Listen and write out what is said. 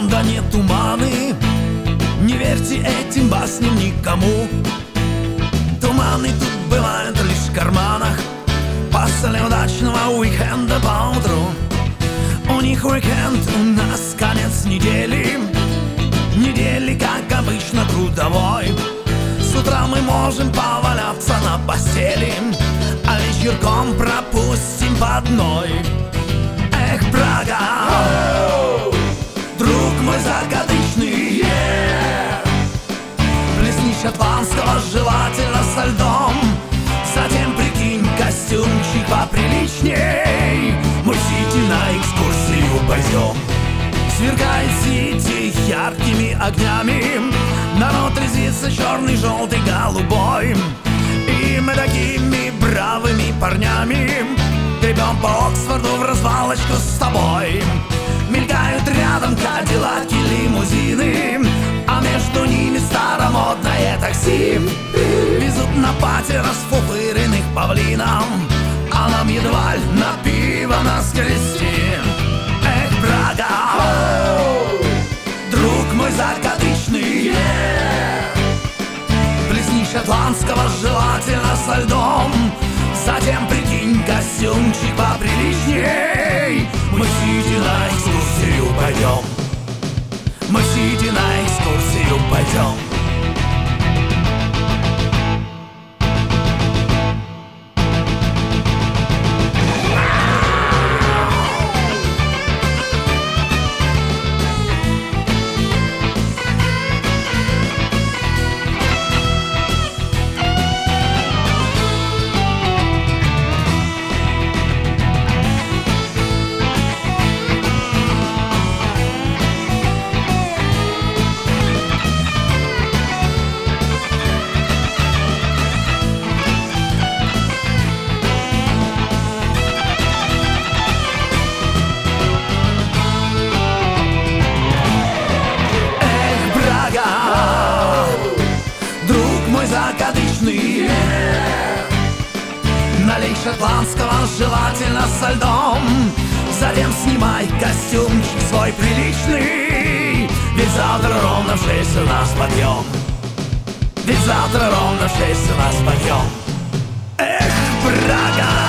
Лондоне туманы, не верьте этим басням никому. Туманы тут бывают лишь в карманах после удачного уикенда поутру. У них уикенд, у нас конец недели. Недели, как обычно, трудовой. С утра мы можем поваляться на постели, а вечерком пропустим по одной. Эх, Прага, друг мой закадычный, плесни шотландского, желательно со льдом. Затем прикинь костюмчик поприличней, мы в Сити на экскурсию пойдем. Сверкает Сити яркими огнями, народ резвится черный, желтый, голубой. И мы такими бравыми парнями гребем по Оксфорду в развалочку с тобой. Мелькают рядом кадиллаки, лимузины, а между ними старомодное такси. Везут на пати расфуфыренных павлинов, а нам едва ли на пиво нас грести. Эх, Прага, друг мой закадычный, плесни шотландского, желательно со льдом. Затем прикинь костюмчик поприличней, мы в Сити на экскурсию пойдем. Мы в Сити на экскурсию пойдем. Закадычный, налей шотландского, желательно со льдом. Затем снимай костюмчик свой приличный, ведь завтра ровно в 6 у нас подъем. Ведь завтра ровно в 6 у нас подъем. Эх, Прага!